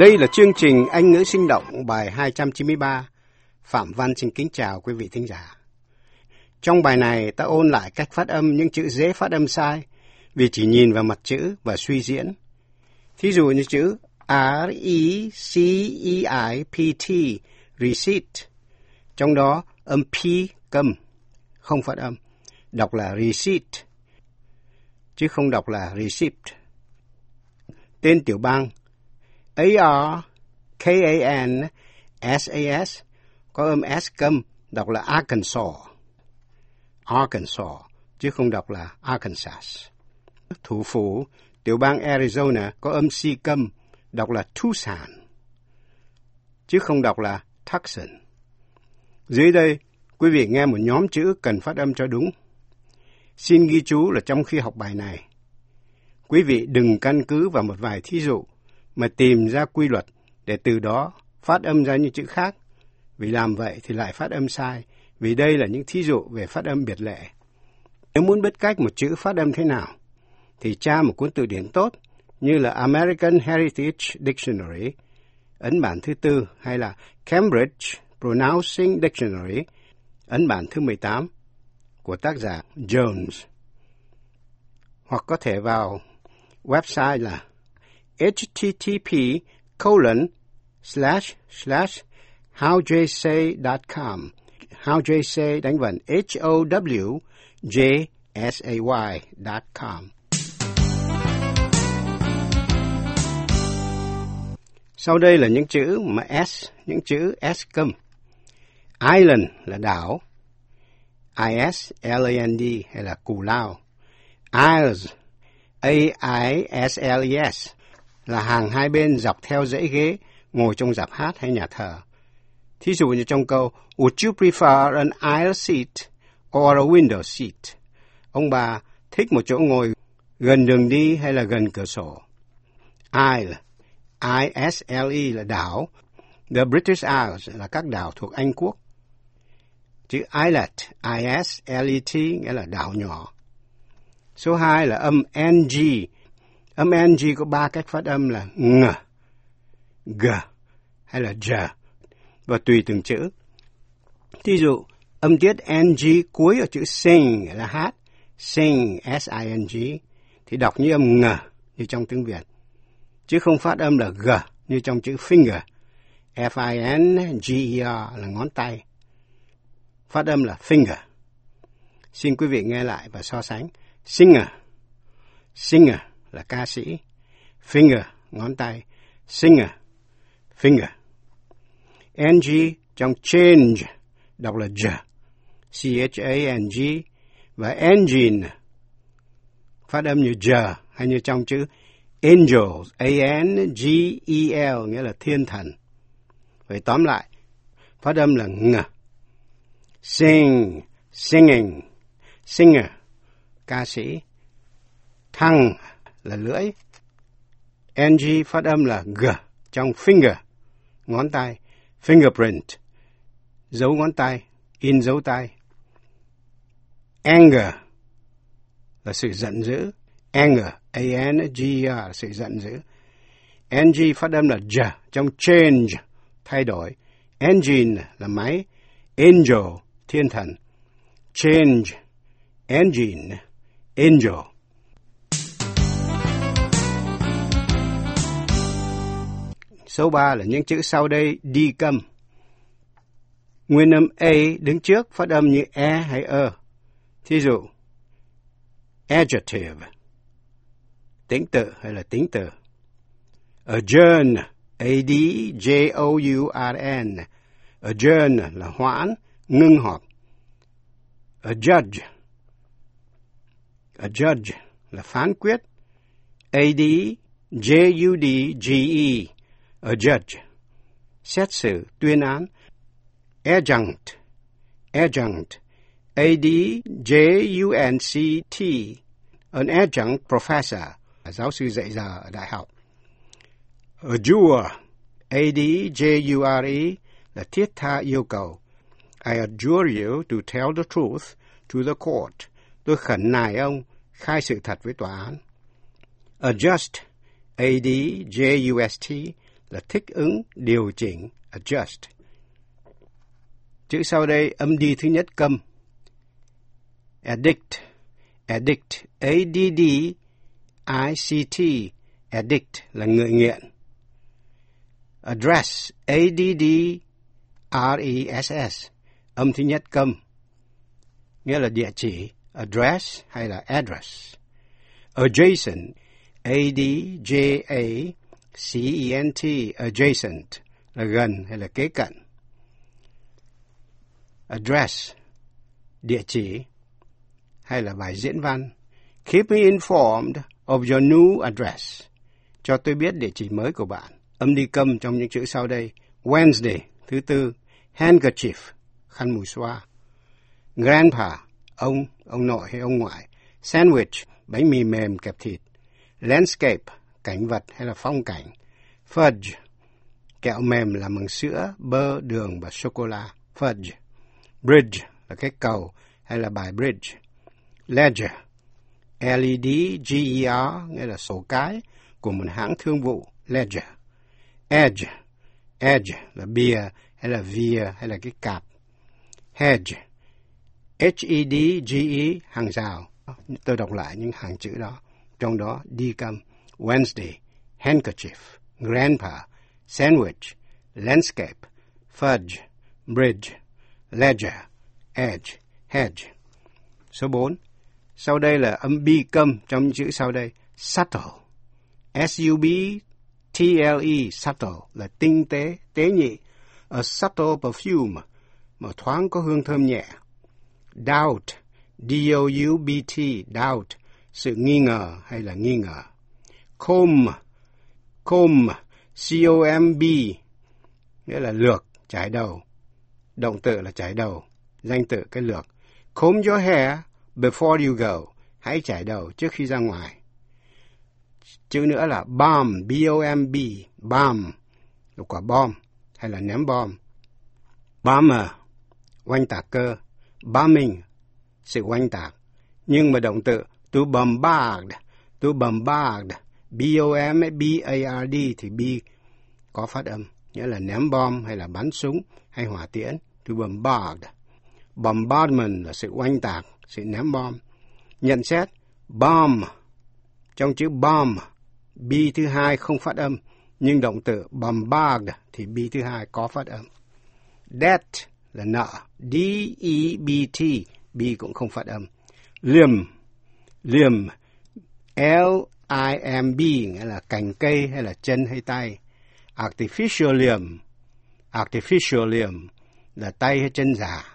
Đây là chương trình Anh ngữ sinh động bài 293. Phạm Văn xin kính chào quý vị thính giả. Trong bài này ta ôn lại cách phát âm những chữ dễ phát âm sai vì chỉ nhìn vào mặt chữ và suy diễn. Thí dụ như chữ R-E-C-E-I-P-T, receipt. Trong đó âm P câm, không phát âm. Đọc là receipt, chứ không đọc là receipt. Tên tiểu bang A-R-K-A-N-S-A-S có âm S câm, đọc là Arkansas. Arkansas, chứ không đọc là Arkansas. Thủ phủ tiểu bang Arizona có âm C câm, đọc là Tucson, chứ không đọc là Tucson. Dưới đây, quý vị nghe một nhóm chữ cần phát âm cho đúng. Xin ghi chú là trong khi học bài này, quý vị đừng căn cứ vào một vài thí dụ mà tìm ra quy luật để từ đó phát âm ra những chữ khác. Vì làm vậy thì lại phát âm sai, vì đây là những thí dụ về phát âm biệt lệ. Nếu muốn biết cách một chữ phát âm thế nào, thì tra một cuốn từ điển tốt như là American Heritage Dictionary, ấn bản thứ 4, hay là Cambridge Pronouncing Dictionary, ấn bản thứ 18 của tác giả Jones. Hoặc có thể vào website là http://howjsay.com. Howjsay đánh vần HOWJSAY.com. Sau đây là những chữ mà S, những chữ S câm. Island là đảo, I-S-L-A-N-D hay là Cù Lao. Isles, A-I-S-L-E-S là hàng hai bên dọc theo dãy ghế ngồi trong rạp hát hay nhà thờ. Thí dụ như trong câu Would you prefer an aisle seat or a window seat? Ông bà thích một chỗ ngồi gần đường đi hay là gần cửa sổ? Isle, I-S-L-E là đảo. The British Isles là các đảo thuộc Anh quốc. Chữ islet, I-S-L-E-T nghĩa là đảo nhỏ. Số 2 là âm NG. Âm NG có 3 cách phát âm là ng, g hay là j, và tùy từng chữ. Thí dụ, âm tiết NG cuối ở chữ sing là hát, sing, S-I-N-G, thì đọc như âm ng như trong tiếng Việt, chứ không phát âm là g như trong chữ finger, F-I-N-G-E-R là ngón tay. Phát âm là finger. Xin quý vị nghe lại và so sánh. Singer, singer là ca sĩ. Finger, ngón tay. Singer, finger. NG trong change, đọc là j, C-H-A-N-G, và engine, phát âm như j, hay như trong chữ angels, A-N-G-E-L, nghĩa là thiên thần. Vậy tóm lại, phát âm là ng. Sing, singing, singer, ca sĩ. Tongue là lưỡi. NG phát âm là g trong finger, ngón tay. Fingerprint, dấu ngón tay, in dấu tay. Anger là sự giận dữ. Anger, A-N-G-E-R là sự giận dữ. NG phát âm là j trong change, thay đổi. Engine là máy. Angel, thiên thần. Change, engine, angel. Số 3 là những chữ sau đây đi câm. Nguyên âm A đứng trước phát âm như e hay ơ. Thí dụ, adjective, tính từ hay là tính từ. Adjourn, A-D-J-O-U-R-N. Adjourn là hoãn, ngưng họp. Adjudge, adjudge là phán quyết. A-D-J-U-D-G-E, adjudge, xét xử, tuyên án. Adjunct, adjunct, A-D-J-U-N-C-T, an adjunct professor, giáo sư dạy giờ ở đại học. Adjure, A-D-J-U-R-E là thiết tha yêu cầu. I adjure you to tell the truth to the court. Tôi khẩn nài ông khai sự thật với tòa án. Adjust, A-D-J-U-S-T là thích ứng, điều chỉnh, adjust. Chữ sau đây âm đi thứ nhất câm. Addict, addict, A-D-D-I-C-T, addict là người nghiện. Address, A-D-D-R-E-S-S, âm thứ nhất câm, nghĩa là địa chỉ, address hay là address. Adjacent, A-D-J-A-C-E-N-T, adjacent là gần hay là kế cận. Address, địa chỉ hay là bài diễn văn. Keep me informed of your new address. Cho tôi biết địa chỉ mới của bạn. Âm đi câm trong những chữ sau đây. Wednesday, thứ tư. Handkerchief, khăn mùi xoa. Grandpa, ông nội hay ông ngoại. Sandwich, bánh mì mềm kẹp thịt. Landscape, cảnh vật hay là phong cảnh. Fudge, kẹo mềm làm bằng sữa, bơ, đường và sô-cô-la. Fudge. Bridge là cái cầu hay là bài bridge. Ledger, L-E-D-G-E-R, nghĩa là sổ cái của một hãng thương vụ. Ledger. Edge, edge là bìa hay là vìa hay là cái cạp. Hedge, H-E-D-G-E, hàng rào. Tôi đọc lại những hàng chữ đó. Trong đó đi câm. Wednesday, handkerchief, grandpa, sandwich, landscape, fudge, bridge, ledger, edge, hedge. Số 4. Sau đây là âm bi câm trong những chữ sau đây. Subtle, S-U-B-T-L-E, subtle là tinh tế, tế nhị. A subtle perfume, mà thoáng có hương thơm nhẹ. Doubt, D-O-U-B-T, doubt, sự nghi ngờ hay là nghi ngờ. Comb, C-O-M-B, nghĩa là lược, chải đầu. Động từ là chải đầu, danh từ cái lược. Comb your hair before you go, hãy chải đầu trước khi ra ngoài. Chữ nữa là bomb, B-O-M-B, bomb, là quả bom hay là ném bom. Bomber, oanh tạc cơ. Bombing, sự oanh tạc. Nhưng mà động từ to bombard, B-O-M-B-A-R-D thì B có phát âm, nghĩa là ném bom hay là bắn súng hay hỏa tiễn. To bombard. Bombardment là sự oanh tạc, sự ném bom. Nhận xét, bomb, trong chữ bomb, B thứ hai không phát âm, nhưng động từ bombard thì B thứ hai có phát âm. Debt là nợ, D-E-B-T, B cũng không phát âm. Limb, L-I-M-B, nghĩa là cành cây hay là chân hay tay. Artificial limb là tay hay chân giả.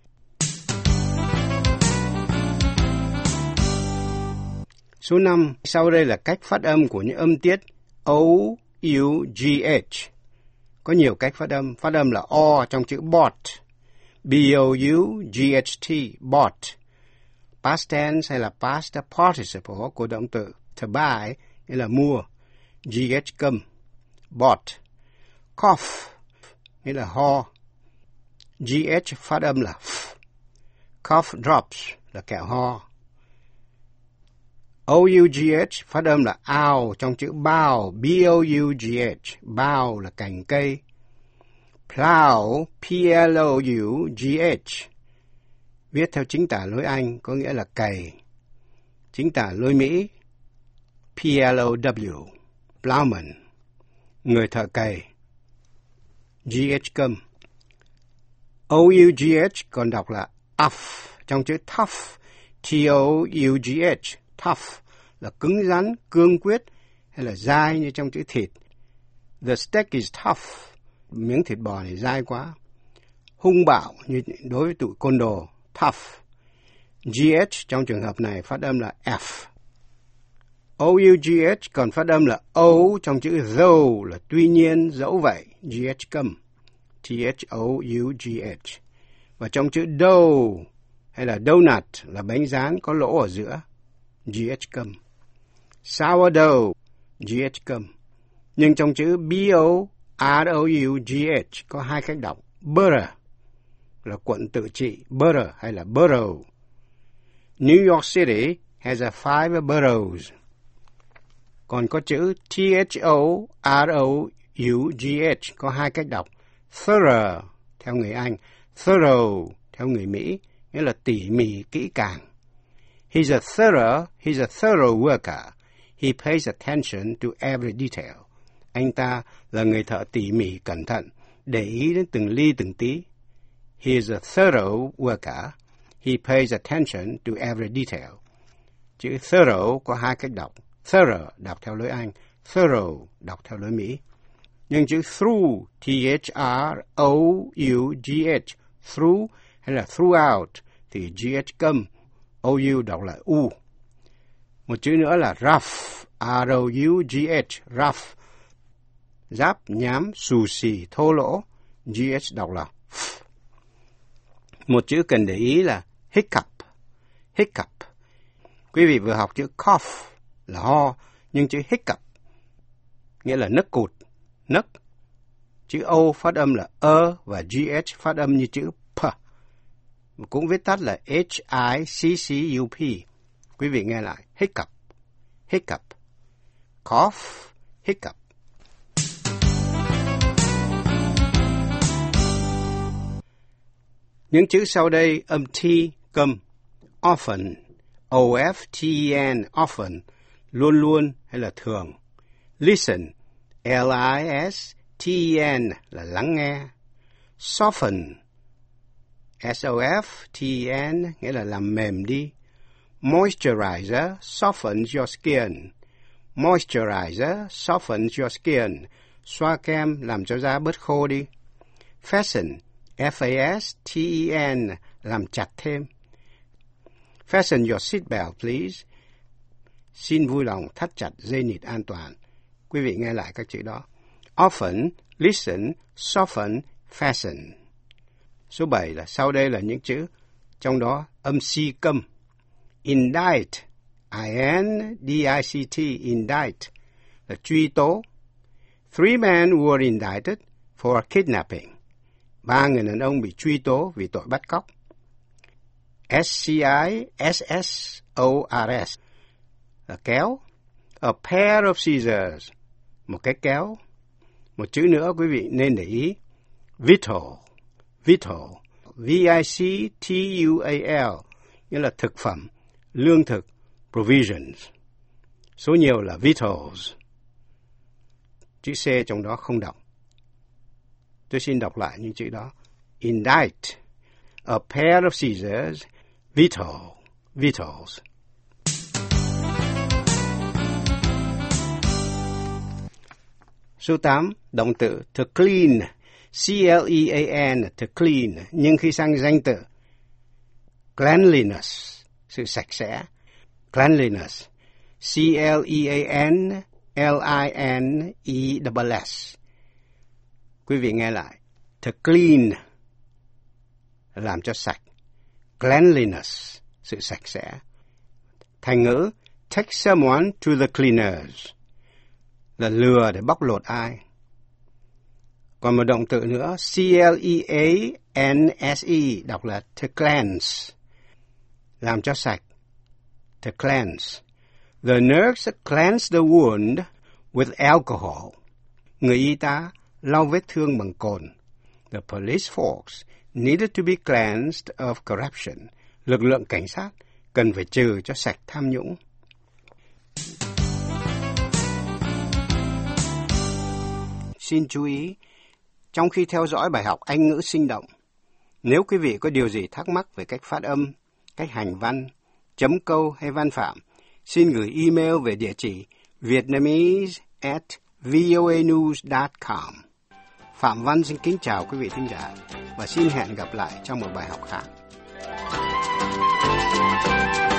Số 5. Sau đây là cách phát âm của những âm tiết O-U-G-H. Có nhiều cách phát âm. Phát âm là O trong chữ bought, B-O-U-G-H-T, bought. Past tense hay là past participle của động từ to buy, nghĩa là mua. G-H câm, bought. Cough, nghĩa là ho. G-H phát âm là F. Cough drops là kẹo ho. O-U-G-H phát âm là ow trong chữ bough, B-O-U-G-H, bough là cành cây. Plow, P-L-O-U-G-H, viết theo chính tả lối Anh có nghĩa là cày. Chính tả lối Mỹ, P-L-O-W, plowman, người thợ cày. G-H câm. O-U-G-H còn đọc là uff trong chữ tough, T-O-U-G-H, tough là cứng rắn, cương quyết hay là dai như trong chữ thịt. The steak is tough, miếng thịt bò này dai quá. Hung bạo như đối với tụi côn đồ, tough. GH trong trường hợp này phát âm là F. O-U-G-H còn phát âm là O trong chữ though là tuy nhiên, dẫu vậy, GH câm. T-H-O-U-G-H. Và trong chữ dough hay là donut là bánh rán có lỗ ở giữa, GH câm. Sourdough, GH câm. Nhưng trong chữ B-O-R-O-U-G-H có hai cách đọc. Butter là quận tự trị, butter hay là borough. New York City has 5 boroughs. Còn có chữ T-H-O-R-O T-H-O-U-G-H có hai cách đọc. Thorough theo người Anh, thorough theo người Mỹ, nghĩa là tỉ mỉ, kỹ càng. He's a thorough worker. He pays attention to every detail. Anh ta là người thợ tỉ mỉ, cẩn thận, để ý đến từng ly từng tí. He is a thorough worker. He pays attention to every detail. Chữ thorough có hai cách đọc. Thorough đọc theo lối Anh, thorough đọc theo lối Mỹ. Nhưng chữ through, T-H-R-O-U-G-H, through hay là throughout thì G-H câm, O-U đọc là U. Một chữ nữa là rough, R-O-U-G-H, rough. Giáp, nhám, xù xì, thô lỗ, G-H đọc là F. Một chữ cần để ý là hiccup, hiccup. Quý vị vừa học chữ cough là ho, nhưng chữ hiccup nghĩa là nấc cụt, nấc. Chữ O phát âm là và GH phát âm như chữ P. Cũng viết tắt là H-I-C-C-U-P. Quý vị nghe lại, hiccup, hiccup, cough, hiccup. Những chữ sau đây âm T câm. Often, O-F-T-E-N, often, luôn luôn hay là thường. Listen, L-I-S-T-E-N là lắng nghe. Soften, S-O-F-T-E-N nghĩa là làm mềm đi. Moisturizer softens your skin. Moisturizer softens your skin. Xoa kem làm cho da bớt khô đi. Fasten, F-A-S-T-E-N làm chặt thêm. Fasten your seatbelt, please. Xin vui lòng thắt chặt dây nịt an toàn. Quý vị nghe lại các chữ đó. Often, listen, soften, fasten. Số 7 là sau đây là những chữ trong đó âm C câm. Indict, I-N-D-I-C-T, indict là truy tố. 3 men were indicted for kidnapping. 3 người đàn ông bị truy tố vì tội bắt cóc. S-C-I-S-S-O-R-S là kéo. A pair of scissors, một cái kéo. Một chữ nữa quý vị nên để ý. Victual, victual, V-I-C-T-U-A-L, nghĩa là thực phẩm, lương thực, provisions. Số nhiều là victuals. Chữ C trong đó không đọc. Tôi xin đọc lại những chữ đó. Indict, a pair of scissors, victual, victuals. Số 8, động từ to clean, C-L-E-A-N, to clean, nhưng khi sang danh từ cleanliness, sự sạch sẽ, cleanliness, C-L-E-A-N-L-I-N-E-S-S. Quý vị nghe lại, to clean, làm cho sạch, cleanliness, sự sạch sẽ. Thành ngữ, take someone to the cleaners, là lừa để bóc lột ai. Còn một động từ nữa, C-L-E-A-N-S-E, đọc là to cleanse, làm cho sạch, to cleanse. The nurse cleansed the wound with alcohol. Người y tá lau vết thương bằng cồn. The police force needed to be cleansed of corruption. Lực lượng cảnh sát cần phải trừ cho sạch tham nhũng. Xin chú ý, trong khi theo dõi bài học Anh ngữ sinh động, nếu quý vị có điều gì thắc mắc về cách phát âm, cách hành văn, chấm câu hay văn phạm, xin gửi email về địa chỉ vietnamese@voanews.com. Phạm Văn xin kính chào quý vị thính giả và xin hẹn gặp lại trong một bài học khác.